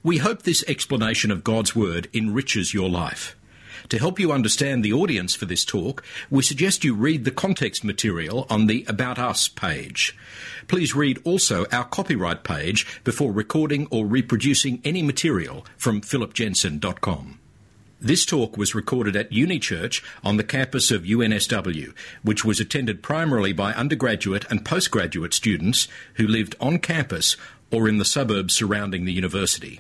We hope this explanation of God's Word enriches your life. To help you understand the audience for this talk, we suggest you read the context material on the About Us page. Please read also our copyright page before recording or reproducing any material from philipjensen.com. This talk was recorded at Uni Church on the campus of UNSW, which was attended primarily by undergraduate and postgraduate students who lived on campus or in the suburbs surrounding the university.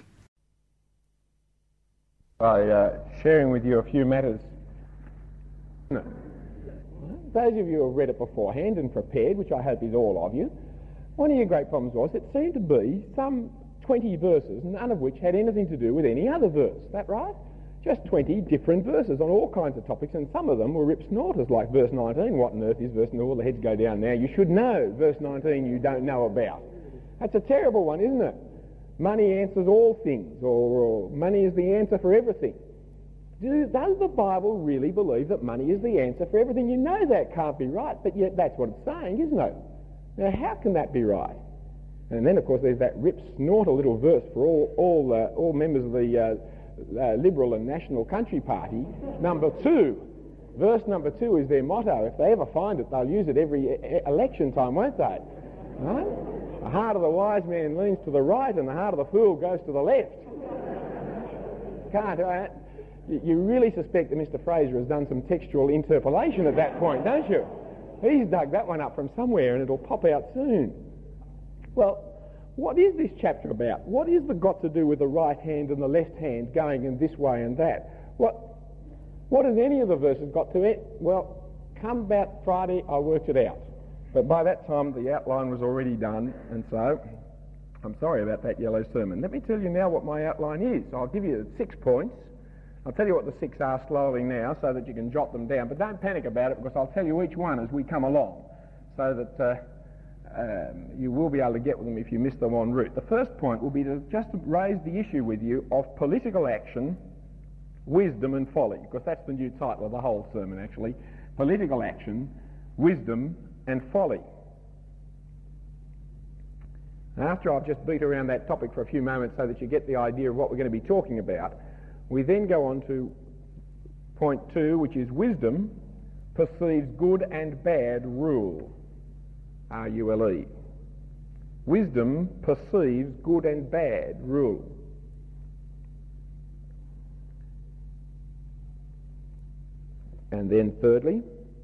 By sharing with you a few matters. Those of you who have read it beforehand and prepared, which I hope is all of you, one of your great problems was it seemed to be some 20 verses, none of which had anything to do with any other verse. Is that right? Just 20 different verses on all kinds of topics, and some of them were rip snorters, like verse 19. What on earth is verse 19? All the heads go down now. You should know verse 19 you don't know about. That's a terrible one, isn't it? Money answers all things, or money is the answer for everything. Does the Bible really believe that money is the answer for everything? You know that can't be right, but yet that's what it's saying, isn't it? Now, how can that be right? And then, of course, there's that rip snorter little verse for all members of the Liberal and National Country Party. Number 2. Verse number 2 is their motto. If they ever find it, they'll use it every election time, won't they? Right? The heart of the wise man leans to the right and the heart of the fool goes to the left. You really suspect that Mr. Fraser has done some textual interpolation at that point, don't you? He's dug that one up from somewhere and it'll pop out soon. Well, what is this chapter about? What is the got to do with the right hand and the left hand going in this way and that? What has any of the verses got to it? Well, come about Friday, I worked it out. But by that time, the outline was already done, and so I'm sorry about that yellow sermon. Let me tell you now what my outline is. I'll give you 6 points. I'll tell you what the 6 are slowly now so that you can jot them down. But don't panic about it, because I'll tell you each one as we come along so that you will be able to get with them if you miss them en route. The first point will be to just raise the issue with you of political action, wisdom and folly, because that's the new title of the whole sermon, actually. Political action, wisdom and folly. Now, after I've just beat around that topic for a few moments so that you get the idea of what we're going to be talking about, we then go on to point 2, which is wisdom perceives good and bad rule. R-U-L-E. Wisdom perceives good and bad rule. And then thirdly,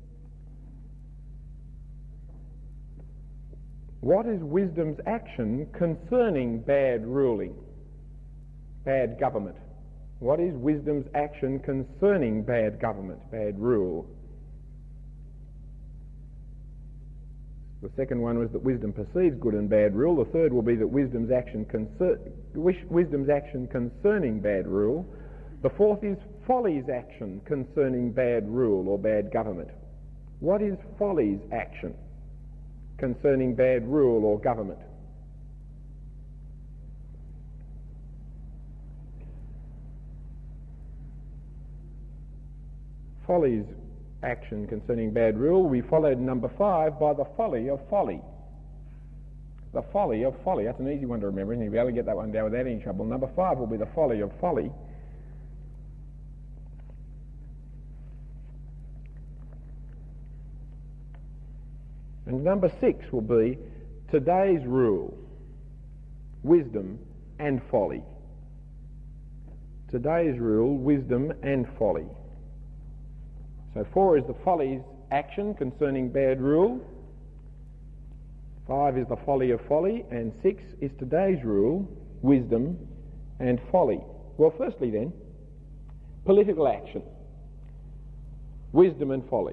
what is wisdom's action concerning bad ruling, bad government? What is wisdom's action concerning bad government, bad rule? The second one was that wisdom perceives good and bad rule. The third will be that wisdom's action concerning bad rule. The fourth is folly's action concerning bad rule or bad government. What is folly's action concerning bad rule or government? Folly's action concerning bad rule, we followed number 5 by the folly of folly. The folly of folly. That's an easy one to remember, and you'll be able to get that one down without any trouble. Number 5 will be the folly of folly. And number 6 will be today's rule, wisdom and folly. Today's rule, wisdom and folly. So 4 is the folly's action concerning bad rule. 5 is the folly of folly. And 6 is today's rule, wisdom and folly. Well, firstly then, political action, wisdom and folly.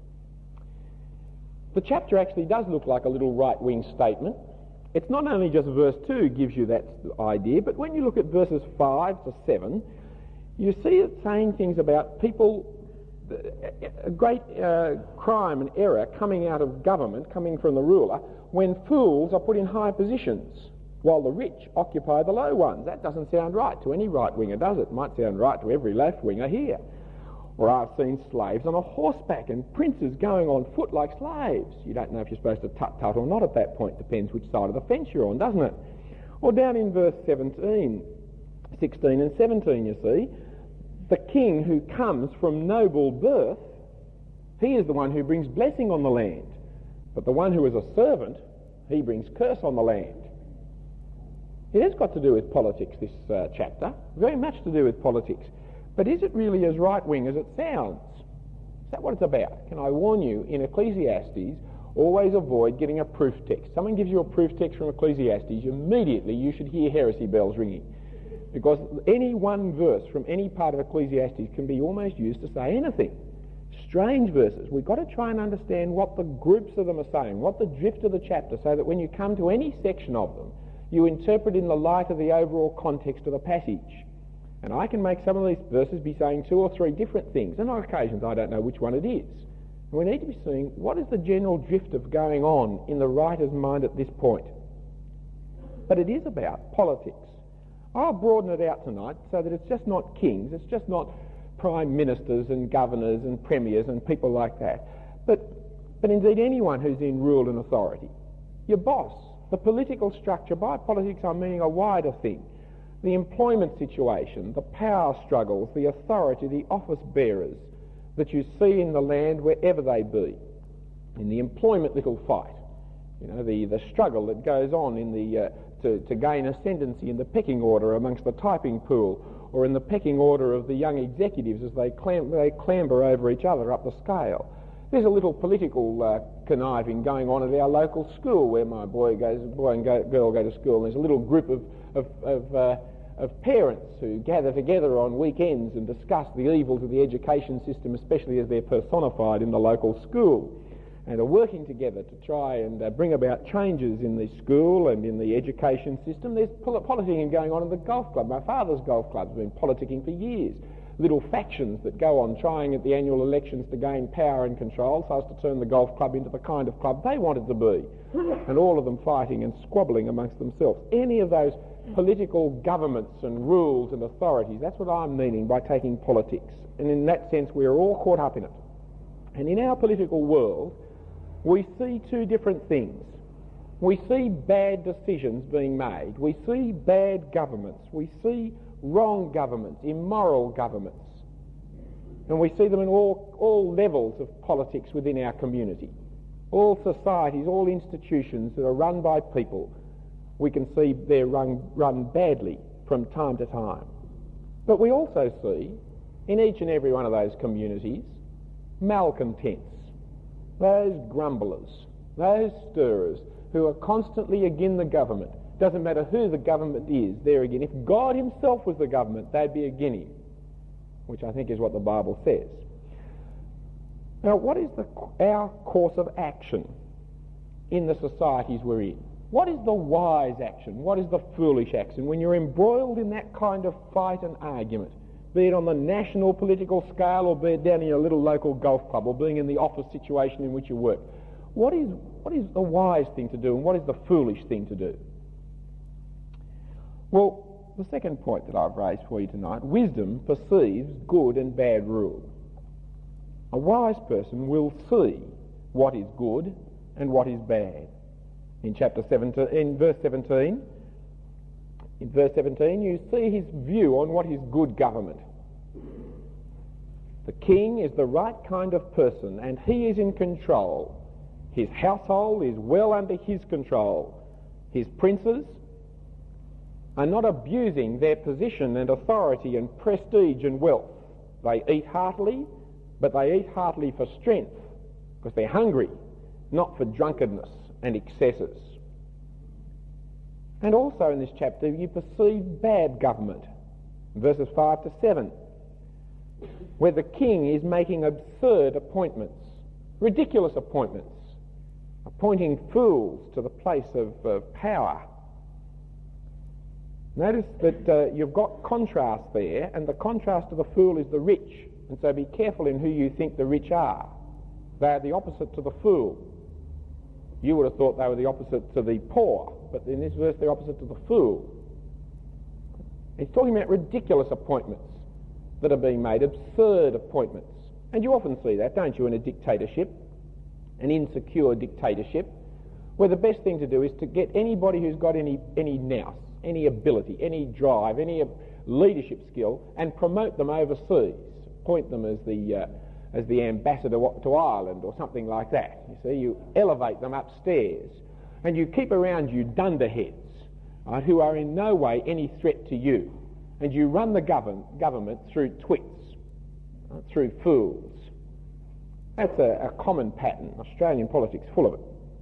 The chapter actually does look like a little right-wing statement. It's not only just verse 2 gives you that idea, but when you look at verses 5 to 7, you see it saying things about people, a great crime and error coming out of government, coming from the ruler, when fools are put in high positions while the rich occupy the low ones. That doesn't sound right to any right-winger, does it? It might sound right to every left-winger here. Or I've seen slaves on a horseback and princes going on foot like slaves. You don't know if you're supposed to tut-tut or not at that point. Depends which side of the fence you're on, doesn't it? Or down in verse 17, 16 and 17, you see. The king who comes from noble birth, he is the one who brings blessing on the land. But the one who is a servant, he brings curse on the land. It has got to do with politics, this chapter, very much to do with politics. But is it really as right-wing as it sounds? Is that what it's about? Can I warn you, in Ecclesiastes, always avoid getting a proof text. Someone gives you a proof text from Ecclesiastes, immediately you should hear heresy bells ringing. Because any one verse from any part of Ecclesiastes can be almost used to say anything. Strange verses. We've got to try and understand what the groups of them are saying, what the drift of the chapter, so that when you come to any section of them, you interpret in the light of the overall context of the passage. And I can make some of these verses be saying 2 or 3 different things, and on occasions I don't know which one it is. And we need to be seeing what is the general drift of going on in the writer's mind at this point. But it is about politics. I'll broaden it out tonight so that it's just not kings, it's just not prime ministers and governors and premiers and people like that, but indeed anyone who's in rule and authority. Your boss, the political structure. By politics I'm meaning a wider thing. The employment situation, the power struggles, the authority, the office bearers that you see in the land wherever they be. In the employment little fight, you know, the struggle that goes on in the to gain ascendancy in the pecking order amongst the typing pool, or in the pecking order of the young executives as they clamber over each other up the scale. There's a little political conniving going on at our local school where my boy and girl go to school. And there's a little group of parents who gather together on weekends and discuss the evils of the education system, especially as they're personified in the local school, and are working together to try and bring about changes in the school and in the education system. There's politicking going on in the golf club. My father's golf club's been politicking for years. Little factions that go on trying at the annual elections to gain power and control so as to turn the golf club into the kind of club they wanted to be. And all of them fighting and squabbling amongst themselves. Any of those political governments and rules and authorities, that's what I'm meaning by taking politics. And in that sense, we are all caught up in it. And in our political world, we see 2 different things. We see bad decisions being made. We see bad governments. We see wrong governments, immoral governments. And we see them in all levels of politics within our community. All societies, all institutions that are run by people, we can see they're run badly from time to time. But we also see, in each and every one of those communities, malcontents, those grumblers, those stirrers who are constantly against the government. Doesn't matter who the government is, they're again. If God himself was the government, they'd be against him, which I think is what the Bible says. Now, what is our course of action in the societies we're in? What is the wise action? What is the foolish action? When you're embroiled in that kind of fight and argument, be it on the national political scale or be it down in your little local golf club or being in the office situation in which you work, what is the wise thing to do and what is the foolish thing to do? Well, the second point that I've raised for you tonight, wisdom perceives good and bad rule. A wise person will see what is good and what is bad. In verse 17, you see his view on what is good government. The king is the right kind of person and he is in control. His household is well under his control. His princes are not abusing their position and authority and prestige and wealth. They eat heartily, but they eat heartily for strength because they're hungry, not for drunkenness and excesses. And also in this chapter you perceive bad government, verses 5 to 7, where the king is making absurd appointments, ridiculous appointments, appointing fools to the place of power. Notice that you've got contrast there, and the contrast to the fool is the rich, and so be careful in who you think the rich are. They are the opposite to the fool. You would have thought they were the opposite to the poor, but in this verse they're opposite to the fool. He's talking about ridiculous appointments that are being made, absurd appointments. And you often see that, don't you, in a dictatorship, an insecure dictatorship, where the best thing to do is to get anybody who's got any nous, any ability, any drive, any leadership skill, and promote them overseas. Appoint them as the ambassador to Ireland or something like that. You see, you elevate them upstairs, and you keep around you dunderheads, right, who are in no way any threat to you, and you run the government through twits, right, through fools. That's a common pattern. Australian politics full of it.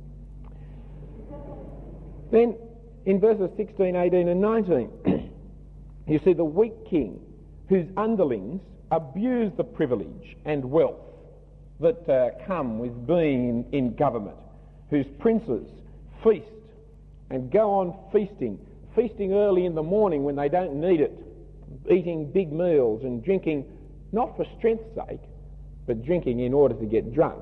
Then, in verses 16, 18 and 19, you see the weak king whose underlings abuse the privilege and wealth that come with being in government, whose princes feast and go on feasting early in the morning when they don't need it, eating big meals and drinking not for strength's sake, but drinking in order to get drunk.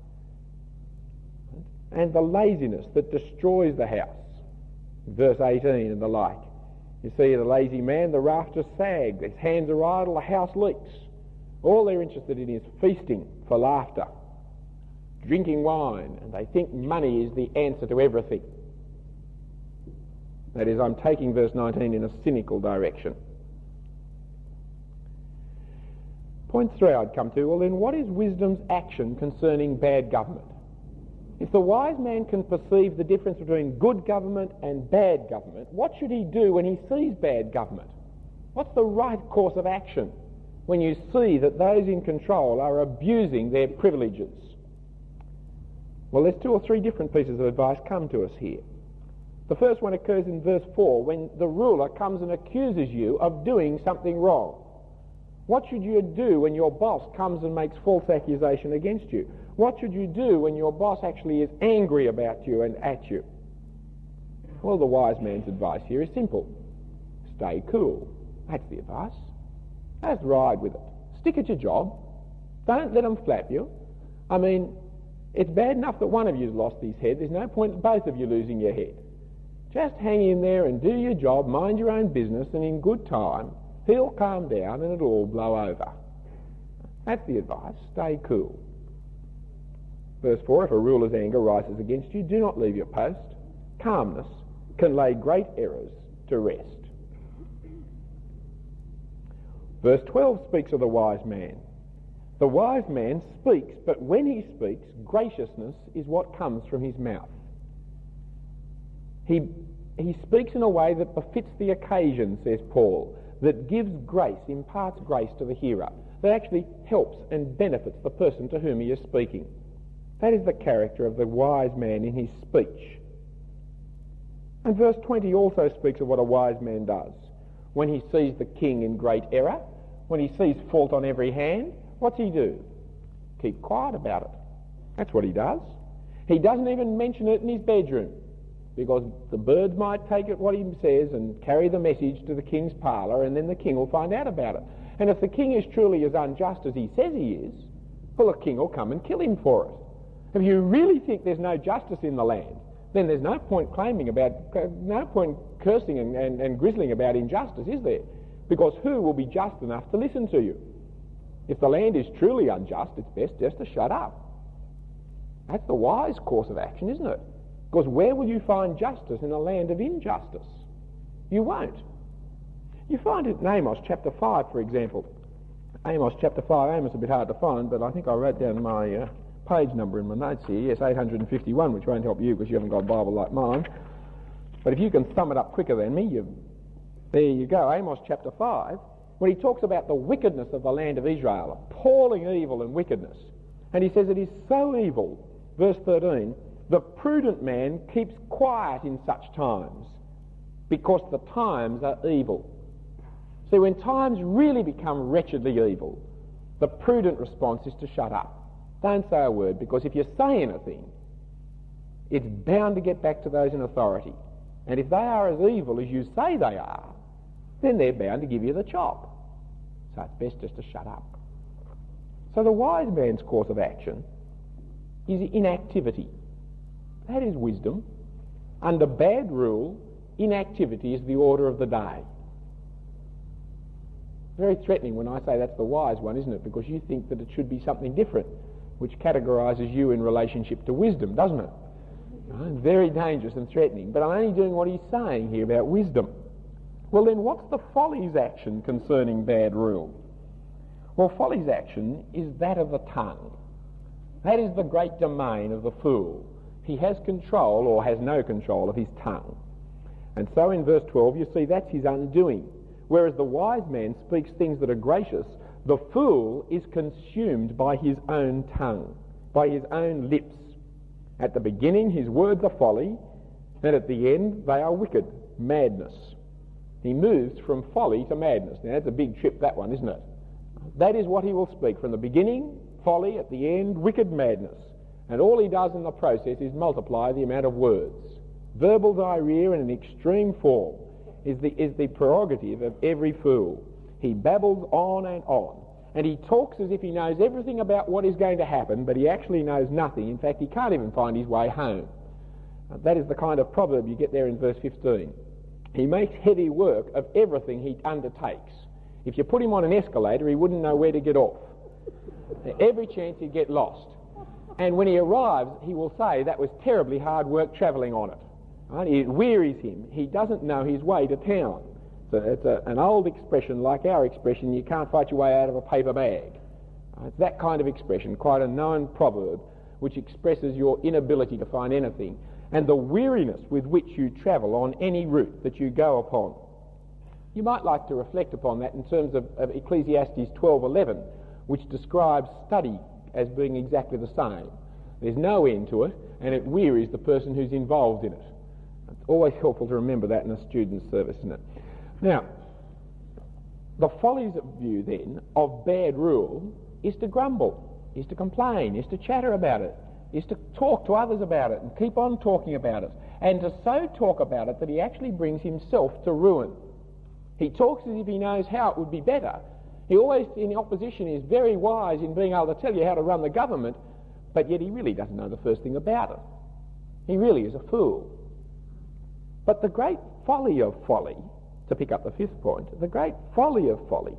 And the laziness that destroys the house, verse 18 and the like. You see the lazy man, the rafters sag, his hands are idle, the house leaks. All they're interested in is feasting for laughter, drinking wine, and they think money is the answer to everything. That is, I'm taking verse 19 in a cynical direction. Point 3 I'd come to, well then what is wisdom's action concerning bad government? If the wise man can perceive the difference between good government and bad government, what should he do when he sees bad government? What's the right course of action when you see that those in control are abusing their privileges? Well, there's 2 or 3 different pieces of advice come to us here. The first one occurs in verse 4, when the ruler comes and accuses you of doing something wrong. What should you do when your boss comes and makes false accusation against you? What should you do when your boss actually is angry about you and at you? Well, the wise man's advice here is simple. Stay cool. That's the advice. Just ride with it. Stick at your job. Don't let them flap you. I mean, it's bad enough that one of you's lost his head. There's no point in both of you losing your head. Just hang in there and do your job, mind your own business, and in good time, he'll calm down and it'll all blow over. That's the advice. Stay cool. Verse 4, if a ruler's anger rises against you, do not leave your post. Calmness can lay great errors to rest. Verse 12 speaks of the wise man. The wise man speaks, but when he speaks, graciousness is what comes from his mouth. He speaks in a way that befits the occasion, says Paul, that gives grace, imparts grace to the hearer, that actually helps and benefits the person to whom he is speaking. That is the character of the wise man in his speech. And verse 20 also speaks of what a wise man does. When he sees the king in great error, when he sees fault on every hand, what's he do? Keep quiet about it. That's what he does. He doesn't even mention it in his bedroom, because the birds might take it what he says and carry the message to the king's parlour, and then the king will find out about it. And if the king is truly as unjust as he says he is, well, the king will come and kill him for it. If you really think there's no justice in the land, then there's no point no point cursing and grizzling about injustice, is there? Because who will be just enough to listen to you? If the land is truly unjust, it's best just to shut up. That's the wise course of action, isn't it? Because where will you find justice in a land of injustice? You won't. You find it in Amos chapter 5, for example. Amos chapter 5, Amos is a bit hard to find, but I think I wrote down my page number in my notes here. Yes, 851, which won't help you because you haven't got a Bible like mine. But if you can thumb it up quicker than me, there you go, Amos chapter 5, when he talks about the wickedness of the land of Israel, appalling evil and wickedness. And he says it is so evil, verse 13, the prudent man keeps quiet in such times because the times are evil. See, when times really become wretchedly evil, the prudent response is to shut up. Don't say a word, because if you say anything, it's bound to get back to those in authority. And if they are as evil as you say they are, then they're bound to give you the chop. So it's best just to shut up. So the wise man's course of action is inactivity. That is wisdom. Under bad rule, inactivity is the order of the day. Very threatening when I say that's the wise one, isn't it? Because you think that it should be something different, which categorises you in relationship to wisdom, doesn't it? Very dangerous and threatening. But I'm only doing what he's saying here about wisdom. Well then, what's the folly's action concerning bad rule? Well, folly's action is that of the tongue. That is the great domain of the fool. He has control or has no control of his tongue. And so in verse 12 you see that's his undoing. Whereas the wise man speaks things that are gracious, the fool is consumed by his own tongue, by his own lips. At the beginning his words are folly, and at the end they are wicked, madness. He moves from folly to madness. Now that's a big trip, that one, isn't it? That is what he will speak. From the beginning, folly, at the end, wicked madness. And all he does in the process is multiply the amount of words. Verbal diarrhea in an extreme form is the prerogative of every fool. He babbles on, and he talks as if he knows everything about what is going to happen, but he actually knows nothing. In fact, he can't even find his way home. That is the kind of proverb you get there in verse 15. He makes heavy work of everything he undertakes. If you put him on an escalator, he wouldn't know where to get off. Every chance he'd get lost. And when he arrives, he will say that was terribly hard work travelling on it. Right? It wearies him. He doesn't know his way to town. So it's an old expression, like our expression, you can't fight your way out of a paper bag. Right? It's that kind of expression, quite a known proverb, which expresses your inability to find anything, and the weariness with which you travel on any route that you go upon. You might like to reflect upon that in terms of Ecclesiastes 12:11, which describes study as being exactly the same. There's no end to it, and it wearies the person who's involved in it. It's always helpful to remember that in a student's service, isn't it? Now, the folly's view then of bad rule is to grumble, is to complain, is to chatter about it, is to talk to others about it and keep on talking about it, and to so talk about it that he actually brings himself to ruin. He talks as if he knows how it would be better. He always, in opposition, is very wise in being able to tell you how to run the government, but yet he really doesn't know the first thing about it. He really is a fool. But the great folly of folly, to pick up the fifth point, the great folly of folly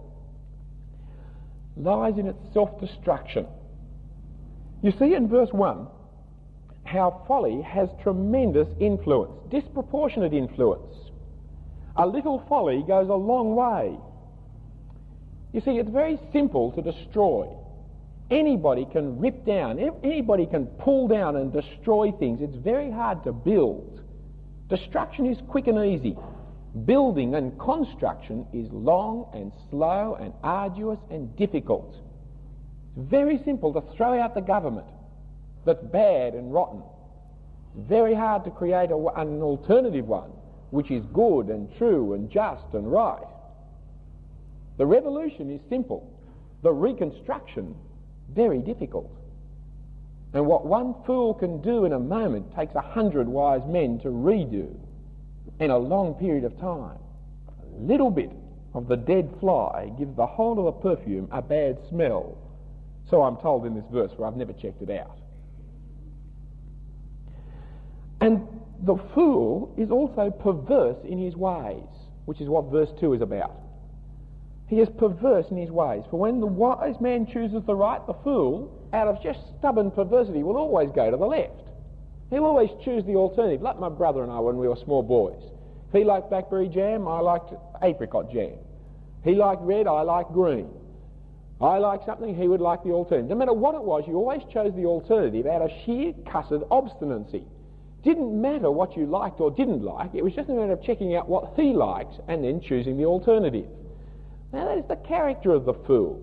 lies in its self-destruction. You see in verse 1 how folly has tremendous influence, disproportionate influence. A little folly goes a long way. You see, it's very simple to destroy. Anybody can rip down, anybody can pull down and destroy things. It's very hard to build. Destruction is quick and easy. Building and construction is long and slow and arduous and difficult. It's very simple to throw out the government that's bad and rotten. It's very hard to create an alternative one which is good and true and just and right. The revolution is simple. The reconstruction, very difficult. And what one fool can do in a moment takes 100 wise men to redo in a long period of time. A little bit of the dead fly gives the whole of the perfume a bad smell. So I'm told in this verse, where I've never checked it out. And the fool is also perverse in his ways, which is what verse 2 is about. He is perverse in his ways. For when the wise man chooses the right, the fool, out of just stubborn perversity, will always go to the left. He'll always choose the alternative, like my brother and I when we were small boys. If he liked blackberry jam, I liked apricot jam. He liked red, I liked green. I liked something, he would like the alternative. No matter what it was, you always chose the alternative out of sheer cussed obstinacy. Didn't matter what you liked or didn't like, it was just a matter of checking out what he liked and then choosing the alternative. Now that is the character of the fool.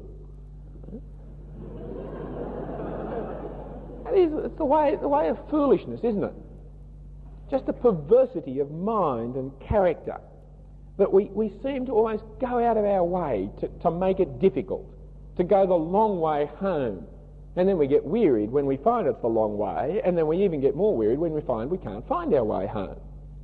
It's the way of foolishness, isn't it? Just a perversity of mind and character that we seem to almost go out of our way to make it difficult, to go the long way home. And then we get wearied when we find it's the long way, and then we even get more wearied when we find we can't find our way home.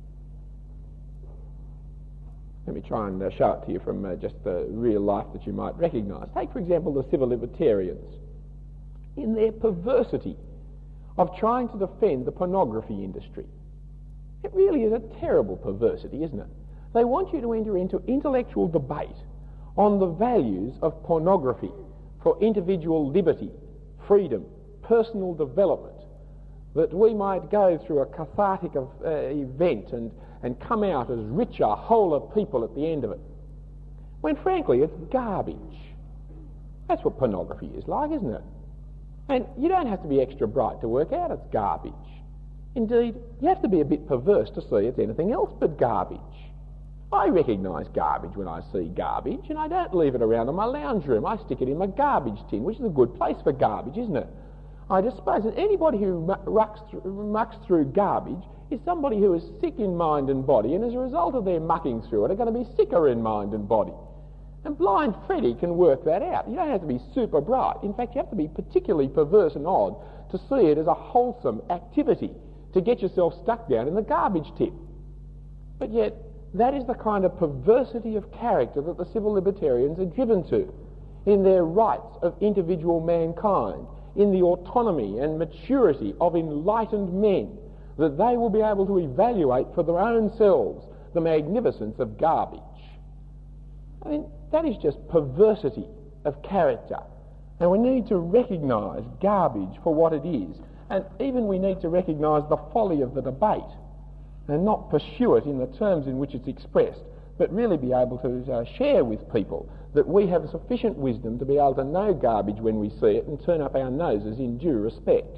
Let me try and show it to you from just the real life that you might recognise. Take, for example, the civil libertarians. In their perversity of trying to defend the pornography industry. It really is a terrible perversity, isn't it? They want you to enter into intellectual debate on the values of pornography for individual liberty, freedom, personal development, that we might go through a cathartic event and come out as richer, wholer people at the end of it. When frankly it's garbage. That's what pornography is like, isn't it? And you don't have to be extra bright to work out it's garbage. Indeed, you have to be a bit perverse to see it's anything else but garbage. I recognise garbage when I see garbage, and I don't leave it around in my lounge room. I stick it in my garbage tin, which is a good place for garbage, isn't it? I just suppose that anybody who mucks through garbage is somebody who is sick in mind and body, and as a result of their mucking through it are going to be sicker in mind and body. And blind Freddy can work that out. You don't have to be super bright. In fact, you have to be particularly perverse and odd to see it as a wholesome activity to get yourself stuck down in the garbage tip. But yet, that is the kind of perversity of character that the civil libertarians are driven to in their rights of individual mankind, in the autonomy and maturity of enlightened men, that they will be able to evaluate for their own selves the magnificence of garbage. I mean, that is just perversity of character. And we need to recognise garbage for what it is. And even we need to recognise the folly of the debate and not pursue it in the terms in which it's expressed, but really be able to share with people that we have sufficient wisdom to be able to know garbage when we see it and turn up our noses in due respect.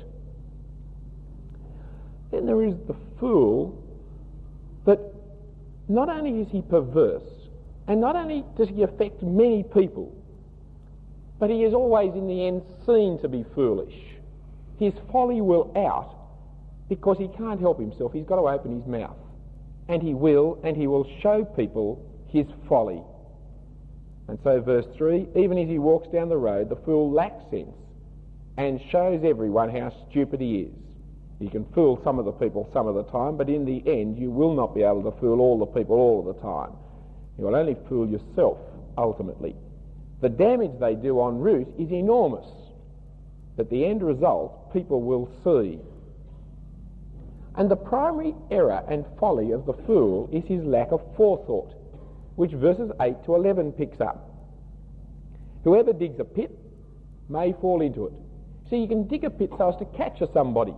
Then there is the fool that not only is he perverse, and not only does he affect many people, but he is always in the end seen to be foolish. His folly will out because he can't help himself. He's got to open his mouth. And he will show people his folly. And so verse 3, even as he walks down the road, the fool lacks sense and shows everyone how stupid he is. You can fool some of the people some of the time, but in the end you will not be able to fool all the people all of the time. You will only fool yourself, ultimately. The damage they do en route is enormous, but the end result people will see. And the primary error and folly of the fool is his lack of forethought, which verses 8 to 11 picks up. Whoever digs a pit may fall into it. So you can dig a pit so as to capture somebody,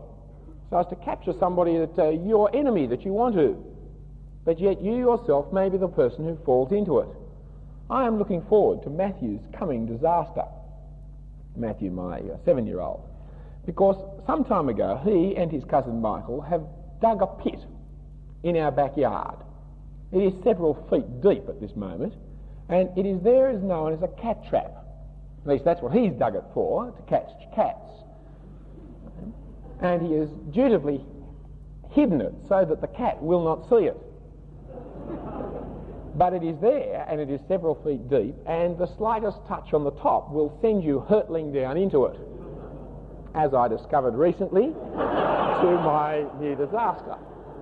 that your enemy that you want to, but yet you yourself may be the person who falls into it. I am looking forward to Matthew's coming disaster. Matthew, my 7-year-old. Because some time ago he and his cousin Michael have dug a pit in our backyard. It is several feet deep at this moment, and it is there as known as a cat trap. At least that's what he's dug it for, to catch cats. And he has dutifully hidden it so that the cat will not see it. But it is there, and it is several feet deep, and the slightest touch on the top will send you hurtling down into it, as I discovered recently to my near disaster.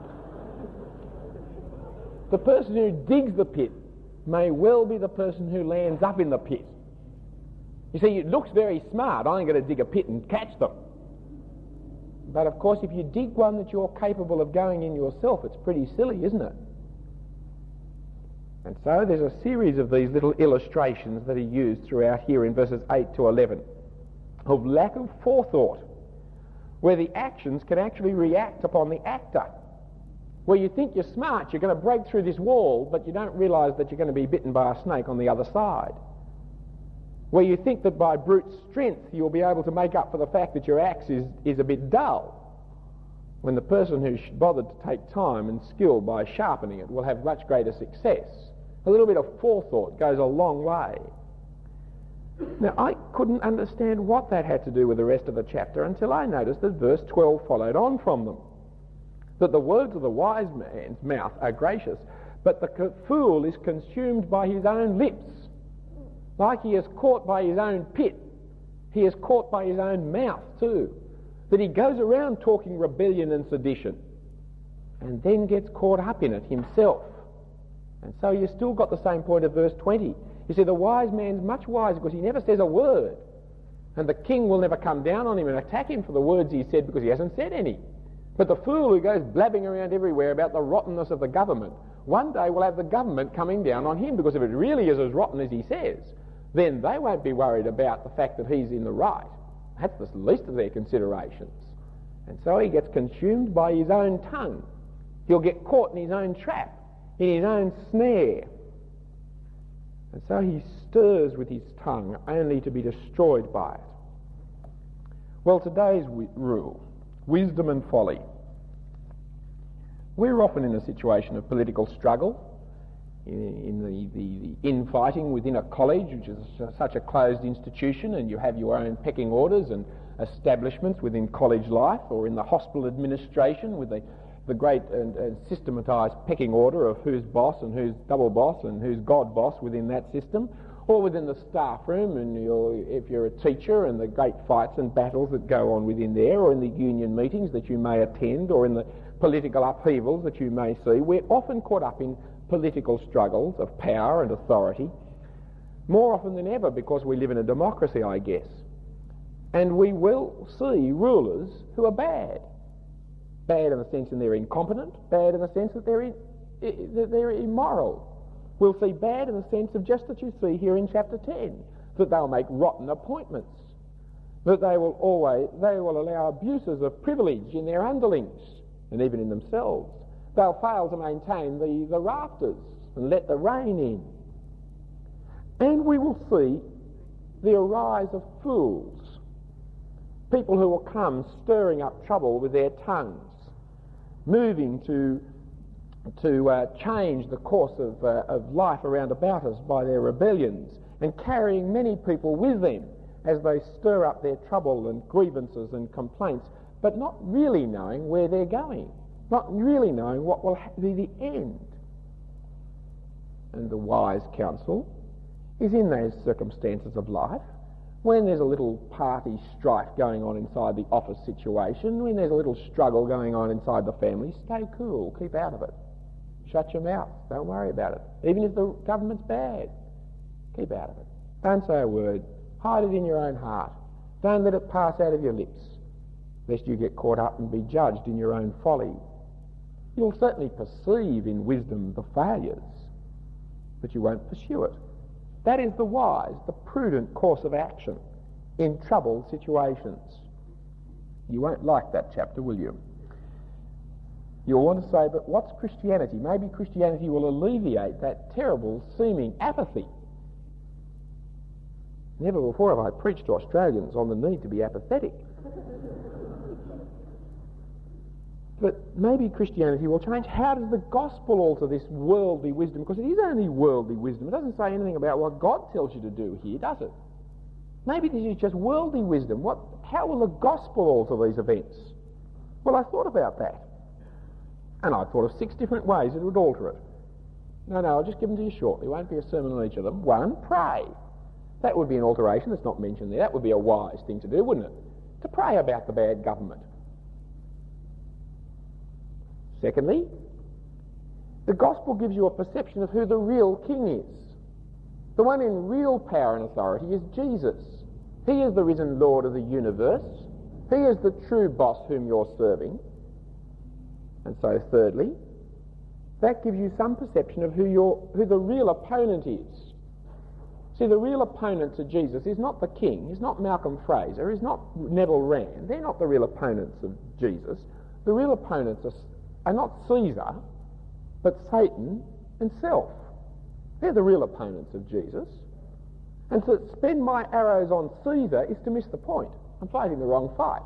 The person who digs the pit may well be the person who lands up in the pit. You see, it looks very smart. I'm going to dig a pit and catch them. But of course, if you dig one that you're capable of going in yourself, it's pretty silly, isn't it? And so there's a series of these little illustrations that are used throughout here in verses 8 to 11 of lack of forethought, where the actions can actually react upon the actor. Where you think you're smart, you're going to break through this wall, but you don't realise that you're going to be bitten by a snake on the other side. Where you think that by brute strength you'll be able to make up for the fact that your axe is a bit dull, when the person who's bothered to take time and skill by sharpening it will have much greater success. A little bit of forethought goes a long way. Now, I couldn't understand what that had to do with the rest of the chapter until I noticed that verse 12 followed on from them. That the words of the wise man's mouth are gracious, but the fool is consumed by his own lips. Like he is caught by his own pit, he is caught by his own mouth too. That he goes around talking rebellion and sedition, and then gets caught up in it himself. And so you've still got the same point of verse 20. You see, the wise man's much wiser because he never says a word. And the king will never come down on him and attack him for the words he said because he hasn't said any. But the fool who goes blabbing around everywhere about the rottenness of the government, one day will have the government coming down on him, because if it really is as rotten as he says, then they won't be worried about the fact that he's in the right. That's the least of their considerations. And so he gets consumed by his own tongue. He'll get caught in his own trap, in his own snare. And so he stirs with his tongue only to be destroyed by it. Well, today's rule, wisdom and folly. We're often in a situation of political struggle, in the infighting within a college, which is such a closed institution, and you have your own pecking orders and establishments within college life, or in the hospital administration with the great and systematised pecking order of who's boss and who's double boss and who's god boss within that system, or within the staff room, and if you're a teacher, and the great fights and battles that go on within there, or in the union meetings that you may attend, or in the political upheavals that you may see. We're often caught up in political struggles of power and authority, more often than ever because we live in a democracy, I guess. And we will see rulers who are bad. Bad in the sense that they're incompetent, bad in the sense that they're immoral. We'll see bad in the sense of just that you see here in chapter 10, that they'll make rotten appointments, that they will allow abuses of privilege in their underlings and even in themselves. They'll fail to maintain the rafters and let the rain in. And we will see the arise of fools, people who will come stirring up trouble with their tongues, moving to change the course of life around about us by their rebellions, and carrying many people with them as they stir up their trouble and grievances and complaints, but not really knowing where they're going, not really knowing what will be the end. And the wise counsel is in those circumstances of life, when there's a little party strife going on inside the office situation, when there's a little struggle going on inside the family, stay cool, keep out of it. Shut your mouth, don't worry about it. Even if the government's bad, keep out of it. Don't say a word, hide it in your own heart. Don't let it pass out of your lips, lest you get caught up and be judged in your own folly. You'll certainly perceive in wisdom the failures, but you won't pursue it. That is the wise, the prudent course of action in troubled situations. You won't like that chapter, will you? You'll want to say, but what's Christianity? Maybe Christianity will alleviate that terrible seeming apathy. Never before have I preached to Australians on the need to be apathetic. But maybe Christianity will change. How does the gospel alter this worldly wisdom? Because it is only worldly wisdom. It doesn't say anything about what God tells you to do here, does it? Maybe this is just worldly wisdom. How will the gospel alter these events? Well, I thought about that. And I thought of 6 different ways it would alter it. No, I'll just give them to you shortly. It won't be a sermon on each of them. 1, pray. That would be an alteration that's not mentioned there. That would be a wise thing to do, wouldn't it? To pray about the bad government. Secondly, the gospel gives you a perception of who the real king is. The one in real power and authority is Jesus. He is the risen Lord of the universe. He is the true boss whom you're serving. And so thirdly, that gives you some perception of who the real opponent is. See, the real opponent to Jesus is not the king, is not Malcolm Fraser, is not Neville Rand. They're not the real opponents of Jesus. The real opponents are not Caesar, but Satan and self. They're the real opponents of Jesus. And to spend my arrows on Caesar is to miss the point. I'm fighting the wrong fight.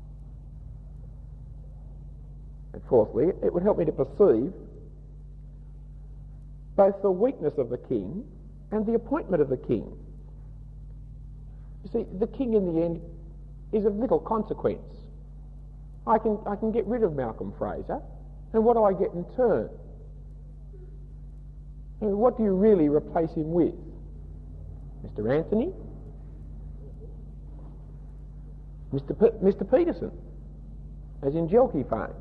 And fourthly, it would help me to perceive both the weakness of the king and the appointment of the king. You see, the king in the end is of little consequence. I can get rid of Malcolm Fraser, and what do I get in turn? And what do you really replace him with? Mr. Anthony? Mr. Peterson, as in Jelky fame.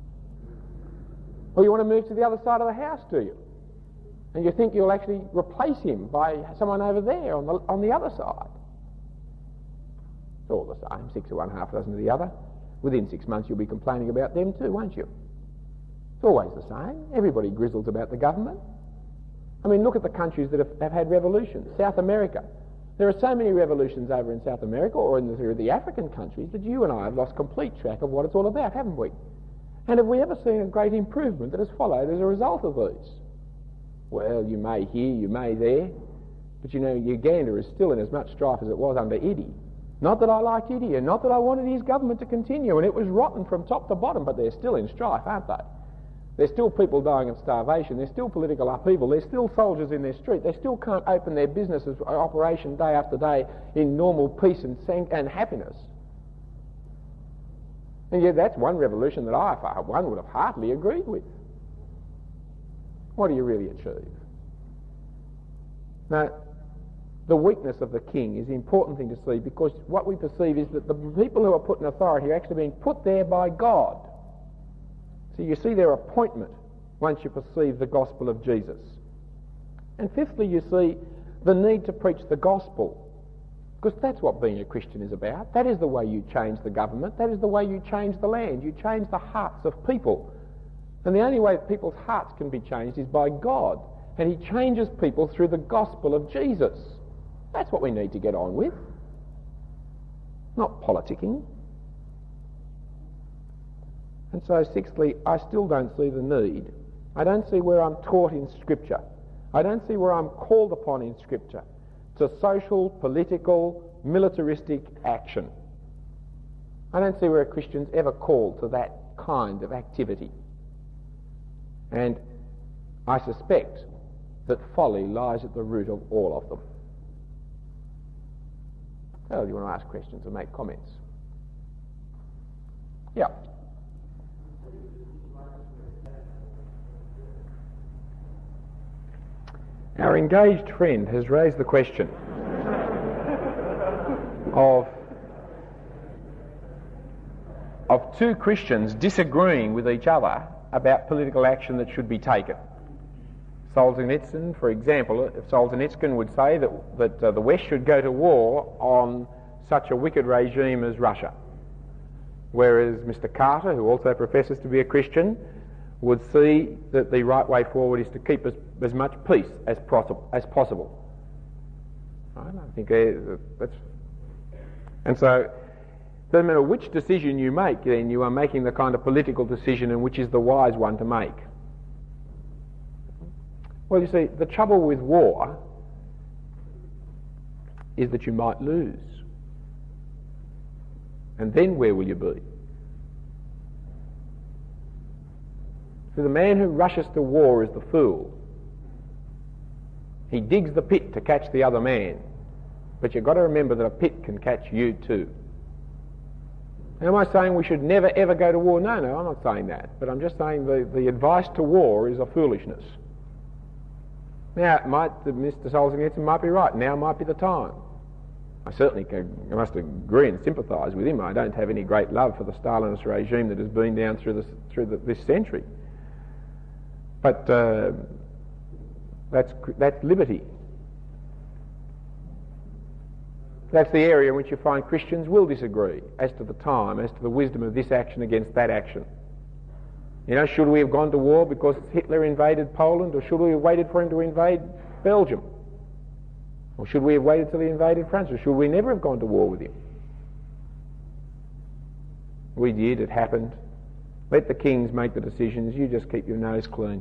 Or you want to move to the other side of the house, do you? And you think you'll actually replace him by someone over there on the other side. It's all the same, 6 of one, half a dozen of the other. Within 6 months you'll be complaining about them too, won't you? It's always the same. Everybody grizzles about the government. I mean, look at the countries that have had revolutions. South America. There are so many revolutions over in South America or in the African countries that you and I have lost complete track of what it's all about, haven't we? And have we ever seen a great improvement that has followed as a result of these? Well, you may here, you may there, but you know, Uganda is still in as much strife as it was under Idi. Not that I liked Idi, and not that I wanted his government to continue, and it was rotten from top to bottom, but they're still in strife, aren't they? There's still people dying of starvation, there's still political upheaval, there's still soldiers in their street, they still can't open their businesses operation day after day in normal peace and happiness. And yet that's one revolution that one would have heartily agreed with. What do you really achieve? Now, the weakness of the king is the important thing to see, because what we perceive is that the people who are put in authority are actually being put there by God. So you see their appointment once you perceive the gospel of Jesus. And fifthly, you see the need to preach the gospel, because that's what being a Christian is about. That is the way you change the government. That is the way you change the land. You change the hearts of people. And the only way that people's hearts can be changed is by God. And he changes people through the gospel of Jesus. That's what we need to get on with. Not politicking. And so, sixthly, I still don't see the need. I don't see where I'm taught in Scripture. I don't see where I'm called upon in Scripture to social, political, militaristic action. I don't see where a Christian's ever called to that kind of activity. And I suspect that folly lies at the root of all of them. Oh, do you want to ask questions or make comments? Yeah. Our engaged friend has raised the question of two Christians disagreeing with each other about political action that should be taken. Solzhenitsyn, for example, if Solzhenitsyn would say that the West should go to war on such a wicked regime as Russia, whereas Mr. Carter, who also professes to be a Christian, would see that the right way forward is to keep as much peace as possible. I think that's... And so, it doesn't matter which decision you make, then you are making the kind of political decision and which is the wise one to make. Well, you see, the trouble with war is that you might lose. And then where will you be? So the man who rushes to war is the fool. He digs the pit to catch the other man. But you've got to remember that a pit can catch you too. And am I saying we should never ever go to war? No, I'm not saying that. But I'm just saying the advice to war is a foolishness. Now, Mr. Solzhenitsyn might be right. Now might be the time. I certainly must agree and sympathise with him. I don't have any great love for the Stalinist regime that has been down through this century. But that's liberty. That's the area in which you find Christians will disagree as to the time, as to the wisdom of this action against that action. You know, should we have gone to war because Hitler invaded Poland, or should we have waited for him to invade Belgium? Or should we have waited till he invaded France, or should we never have gone to war with him? We did, it happened. Let the kings make the decisions, you just keep your nose clean.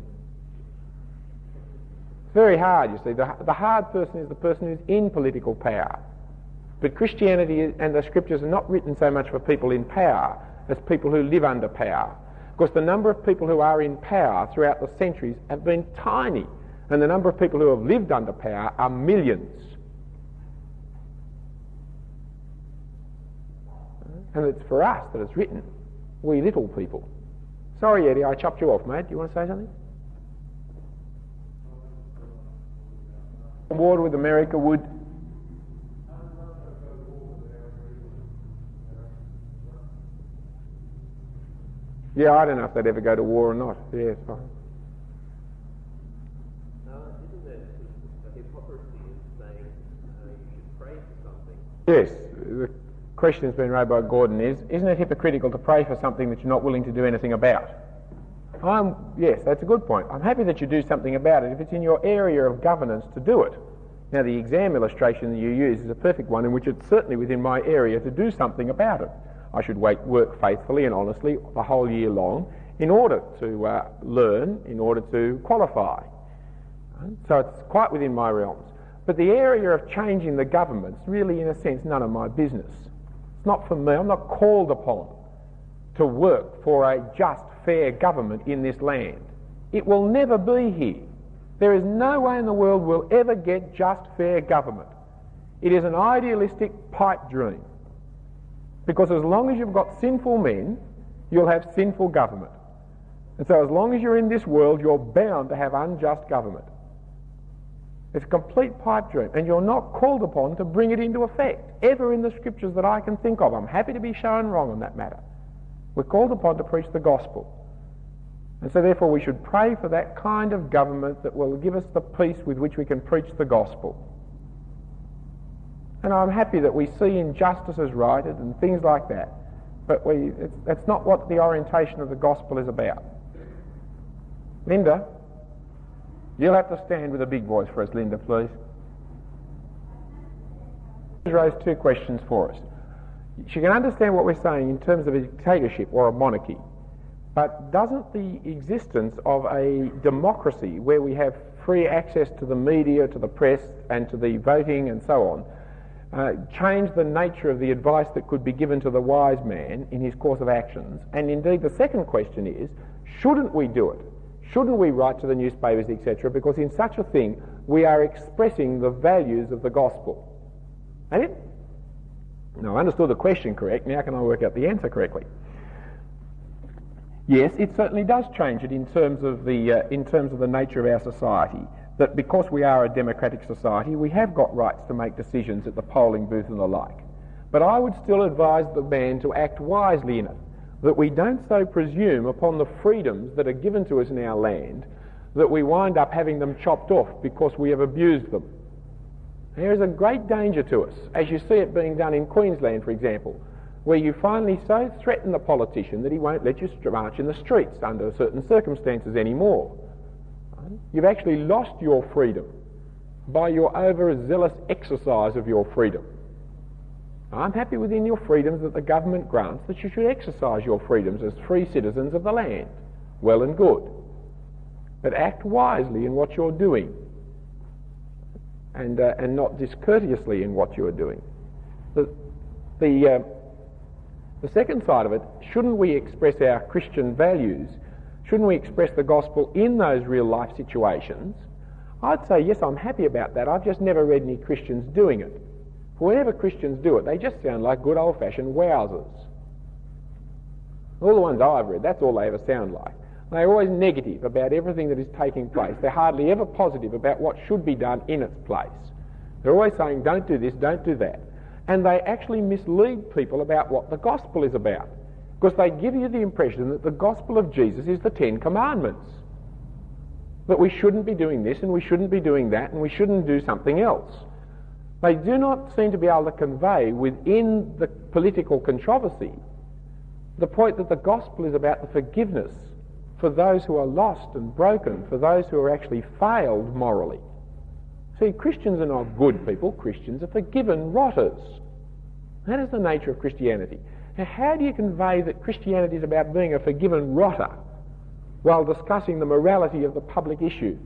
It's very hard, you see. The hard person is the person who's in political power. But Christianity and the Scriptures are not written so much for people in power as people who live under power. Because the number of people who are in power throughout the centuries have been tiny, and the number of people who have lived under power are millions. And it's for us that it's written, we little people. Sorry, Eddie, I chopped you off, mate. Do you want to say something? War with America would... Yeah, I don't know if they'd ever go to war or not. Yeah, it's fine. Isn't there a hypocrisy in saying you should pray for something? Yes, the question that's been raised by Gordon is, isn't it hypocritical to pray for something that you're not willing to do anything about? Yes, that's a good point. I'm happy that you do something about it if it's in your area of governance to do it. Now, the exam illustration that you use is a perfect one in which it's certainly within my area to do something about it. I should work faithfully and honestly the whole year long in order to learn, in order to qualify. So it's quite within my realms. But the area of changing the government's really, in a sense, none of my business. It's not for me. I'm not called upon to work for a just, fair government in this land. It will never be here. There is no way in the world we'll ever get just, fair government. It is an idealistic pipe dream. Because as long as you've got sinful men, you'll have sinful government. And so as long as you're in this world, you're bound to have unjust government. It's a complete pipe dream, and you're not called upon to bring it into effect, ever in the scriptures that I can think of. I'm happy to be shown wrong on that matter. We're called upon to preach the gospel. And so therefore we should pray for that kind of government that will give us the peace with which we can preach the gospel. And I'm happy that we see injustices righted and things like that, but that's not what the orientation of the gospel is about. Linda? You'll have to stand with a big voice for us, Linda, please. She's raised two questions for us. She can understand what we're saying in terms of a dictatorship or a monarchy, but doesn't the existence of a democracy where we have free access to the media, to the press, and to the voting and so on, change the nature of the advice that could be given to the wise man in his course of actions? And indeed, the second question is, shouldn't we do it? Shouldn't we write to the newspapers, etc.? Because in such a thing, we are expressing the values of the gospel. Ain't it? No, I understood the question correct. Now can I work out the answer correctly? Yes, it certainly does change it in terms of the nature of our society. That because we are a democratic society, we have got rights to make decisions at the polling booth and the like. But I would still advise the man to act wisely in it, that we don't so presume upon the freedoms that are given to us in our land that we wind up having them chopped off because we have abused them. There is a great danger to us, as you see it being done in Queensland, for example, where you finally so threaten the politician that he won't let you march in the streets under certain circumstances anymore. You've actually lost your freedom by your overzealous exercise of your freedom. I'm happy within your freedoms that the government grants that you should exercise your freedoms as free citizens of the land. Well and good. But act wisely in what you're doing and not discourteously in what you're doing. The second side of it, shouldn't we express our Christian values? Shouldn't we express the gospel in those real life situations? I'd say yes, I'm happy about that. I've just never read any Christians doing it. For whenever Christians do it, they just sound like good old-fashioned wowsers. All the ones I've read, that's all they ever sound like. They're always negative about everything that is taking place. They're hardly ever positive about what should be done in its place. They're always saying, don't do this, don't do that. And they actually mislead people about what the gospel is about, because they give you the impression that the gospel of Jesus is the Ten Commandments. That we shouldn't be doing this and we shouldn't be doing that and we shouldn't do something else. They do not seem to be able to convey within the political controversy the point that the gospel is about the forgiveness for those who are lost and broken, for those who are actually failed morally. See, Christians are not good people. Christians are forgiven rotters. That is the nature of Christianity. Now, how do you convey that Christianity is about being a forgiven rotter while discussing the morality of the public issues?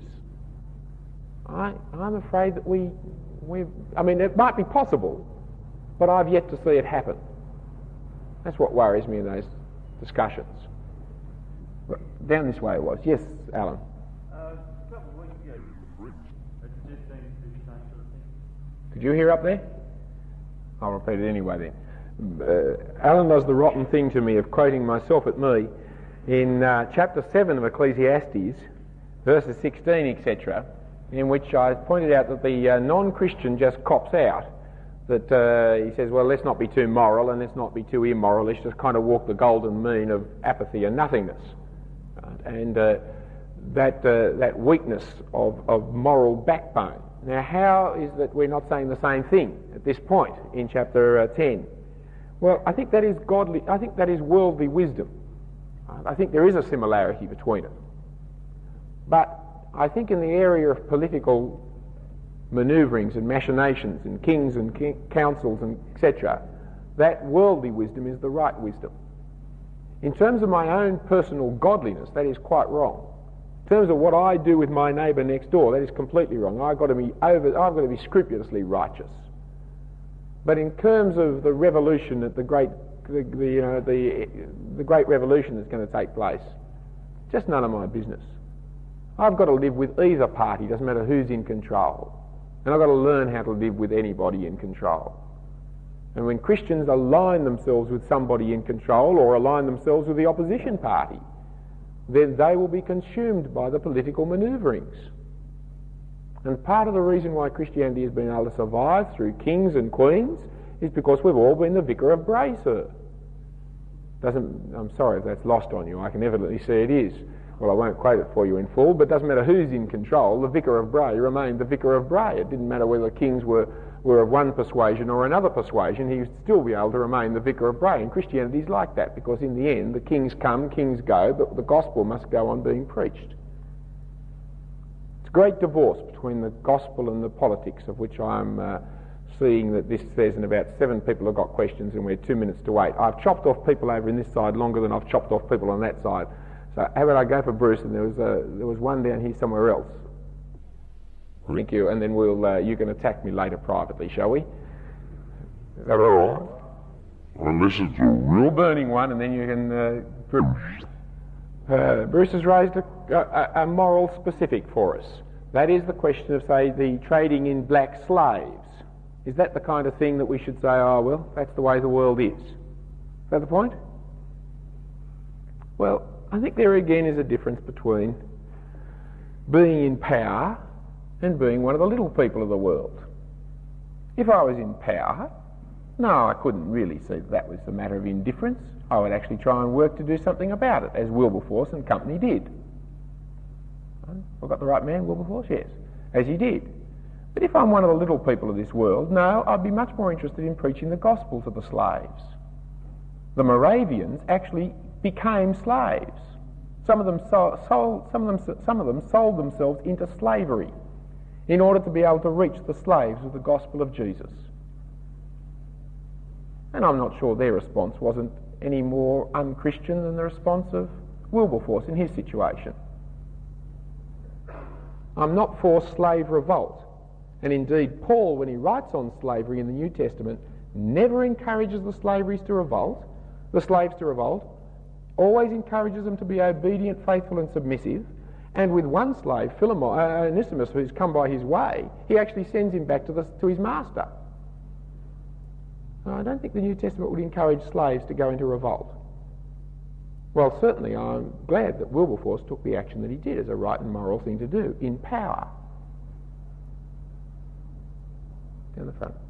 I'm afraid that it might be possible, but I've yet to see it happen. That's what worries me in those discussions. Down this way it was. Yes, Alan. A couple of weeks ago, at the 15th same sort of thing. Could you hear up there? I'll repeat it anyway then. Alan does the rotten thing to me of quoting myself at me in chapter 7 of Ecclesiastes, verses 16, etc., in which I pointed out that the non-Christian just cops out, that he says, well, let's not be too moral and let's not be too immoral, let's just kind of walk the golden mean of apathy and nothingness. And that weakness of moral backbone. Now, how is that we're not saying the same thing at this point in chapter 10? Well, I think that is godly, I think that is worldly wisdom. I think there is a similarity between it. But I think in the area of political manoeuvrings and machinations and kings and councils and etc., that worldly wisdom is the right wisdom. In terms of my own personal godliness, that is quite wrong. In terms of what I do with my neighbour next door, that is completely wrong. I've got to be scrupulously righteous. But in terms of the revolution, the great revolution that's going to take place, just none of my business. I've got to live with either party, doesn't matter who's in control. And I've got to learn how to live with anybody in control. And when Christians align themselves with somebody in control or align themselves with the opposition party, then they will be consumed by the political manoeuvrings. And part of the reason why Christianity has been able to survive through kings and queens is because we've all been the Vicar of Bray, sir. I'm sorry if that's lost on you. I can evidently see it is. Well, I won't quote it for you in full, but it doesn't matter who's in control. The Vicar of Bray remained the Vicar of Bray. It didn't matter whether the kings were of one persuasion or another persuasion. He would still be able to remain the Vicar of Bray. And Christianity is like that, because in the end, the kings come, kings go, but the gospel must go on being preached. It's a great divorce between the gospel and the politics, of which I'm seeing that this says, and about 7 people have got questions and we're 2 minutes to wait. I've chopped off people over in this side longer than I've chopped off people on that side. So how about I go for Bruce, and there was one down here somewhere else. Thank you, and then you can attack me later privately, shall we? Is that all right? Unless it's a real burning one, and then you can... Bruce has raised a moral specific for us. That is the question of, say, the trading in black slaves. Is that the kind of thing that we should say, oh, well, that's the way the world is? Is that the point? Well, I think there again is a difference between being in power and being one of the little people of the world. If I was in power, no, I couldn't really see that was a matter of indifference. I would actually try and work to do something about it, as Wilberforce and company did. I've got the right man, Wilberforce? Yes, as he did. But if I'm one of the little people of this world, no, I'd be much more interested in preaching the gospel to the slaves. The Moravians actually became slaves. Some of them sold themselves into slavery in order to be able to reach the slaves with the gospel of Jesus. And I'm not sure their response wasn't any more unchristian than the response of Wilberforce in his situation. I'm not for slave revolt. And indeed, Paul, when he writes on slavery in the New Testament, never encourages the slaves to revolt, always encourages them to be obedient, faithful and submissive. And with one slave, Onesimus, who's come by his way, he actually sends him back to his master. I don't think the New Testament would encourage slaves to go into revolt. Well, certainly I'm glad that Wilberforce took the action that he did as a right and moral thing to do, in power. Down the front.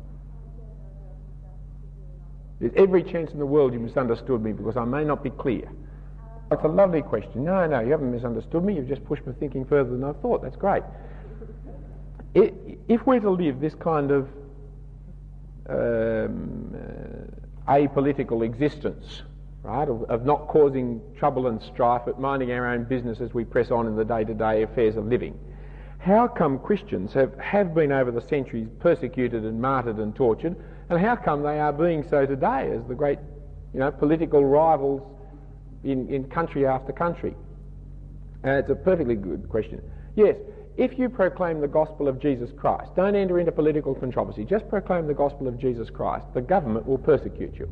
There's every chance in the world you misunderstood me, because I may not be clear. That's a lovely question. No, you haven't misunderstood me. You've just pushed my thinking further than I thought. That's great. If we're to live this kind of apolitical existence, right, of not causing trouble and strife, but minding our own business as we press on in the day-to-day affairs of living, how come Christians have been over the centuries persecuted and martyred and tortured, and how come they are being so today as the great political rivals in country after country? It's a perfectly good question. Yes, if you proclaim the gospel of Jesus Christ, don't enter into political controversy, just proclaim the gospel of Jesus Christ, the government will persecute you.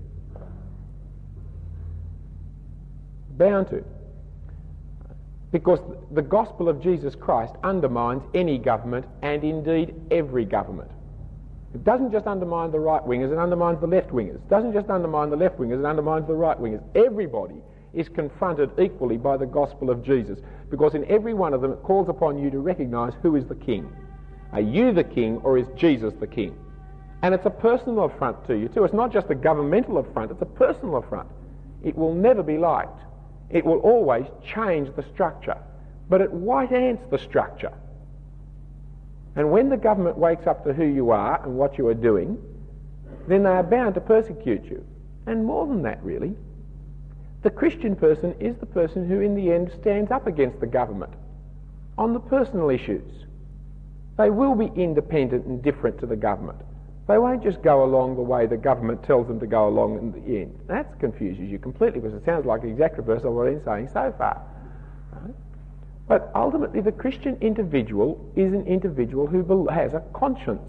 Bound to. Because the gospel of Jesus Christ undermines any government, and indeed every government. It doesn't just undermine the right-wingers, it undermines the left-wingers. It doesn't just undermine the left-wingers, it undermines the right-wingers. Everybody is confronted equally by the gospel of Jesus, because in every one of them it calls upon you to recognise who is the king. Are you the king, or is Jesus the king? And it's a personal affront to you too. It's not just a governmental affront, it's a personal affront. It will never be liked. It will always change the structure, but it white ants the structure. And when the government wakes up to who you are and what you are doing, then they are bound to persecute you. And more than that, really, the Christian person is the person who in the end stands up against the government on the personal issues. They will be independent and different to the government. They won't just go along the way the government tells them to go along in the end. That confuses you completely because it sounds like the exact reverse of what I've been saying so far. Right? But ultimately the Christian individual is an individual who has a conscience.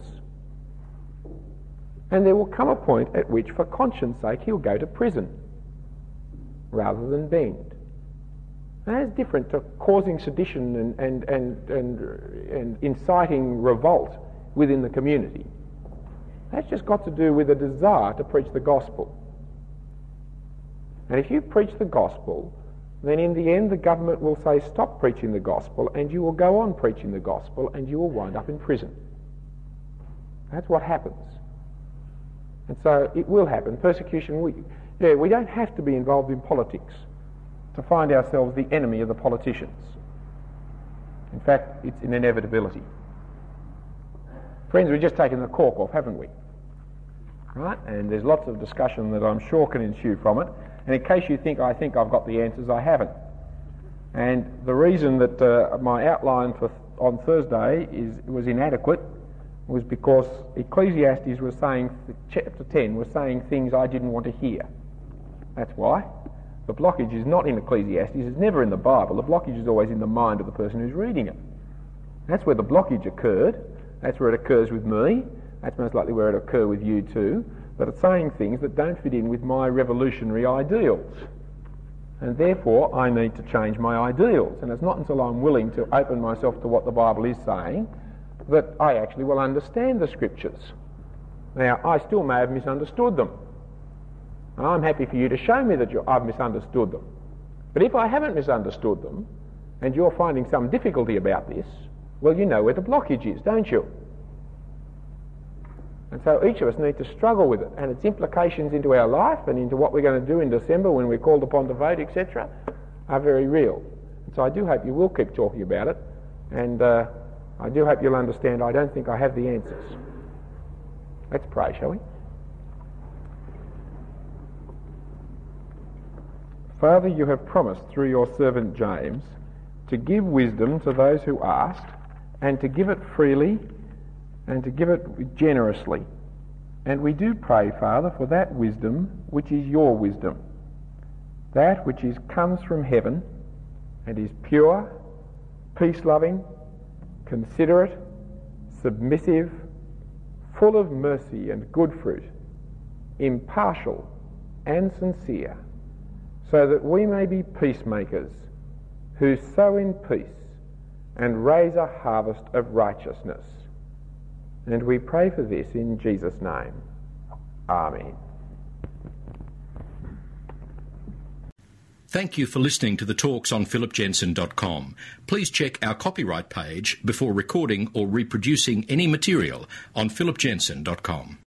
And there will come a point at which, for conscience sake, he'll go to prison rather than bend. And that's different to causing sedition and inciting revolt within the community. That's just got to do with a desire to preach the gospel. And if you preach the gospel, then in the end the government will say stop preaching the gospel, and you will go on preaching the gospel, and you will wind up in prison. That's what happens. And so it will happen. Persecution, we don't have to be involved in politics to find ourselves the enemy of the politicians. In fact, it's an inevitability. Friends, we've just taken the cork off, haven't we? Right? And there's lots of discussion that I'm sure can ensue from it. And in case you think I've got the answers, I haven't. And the reason that my outline on Thursday was inadequate was because Ecclesiastes was saying, chapter 10 was saying things I didn't want to hear. That's why. The blockage is not in Ecclesiastes, it's never in the Bible. The blockage is always in the mind of the person who's reading it. That's where the blockage occurred. That's where it occurs with me. That's most likely where it occur with you too. But it's saying things that don't fit in with my revolutionary ideals. And therefore I need to change my ideals. And it's not until I'm willing to open myself to what the Bible is saying that I actually will understand the scriptures. Now, I still may have misunderstood them. And I'm happy for you to show me that I've misunderstood them. But if I haven't misunderstood them, and you're finding some difficulty about this, well, you know where the blockage is, don't you? And so each of us need to struggle with it, and its implications into our life and into what we're going to do in December when we're called upon to vote, etc., are very real. And so I do hope you will keep talking about it, and I do hope you'll understand I don't think I have the answers. Let's pray, shall we? Father, you have promised through your servant James to give wisdom to those who ask, and to give it freely, and to give it generously. And we do pray, Father, for that wisdom which is your wisdom, that which comes from heaven and is pure, peace-loving, considerate, submissive, full of mercy and good fruit, impartial and sincere, so that we may be peacemakers who sow in peace and raise a harvest of righteousness. And we pray for this in Jesus' name. Amen. Thank you for listening to the talks on philipjensen.com. Please check our copyright page before recording or reproducing any material on philipjensen.com.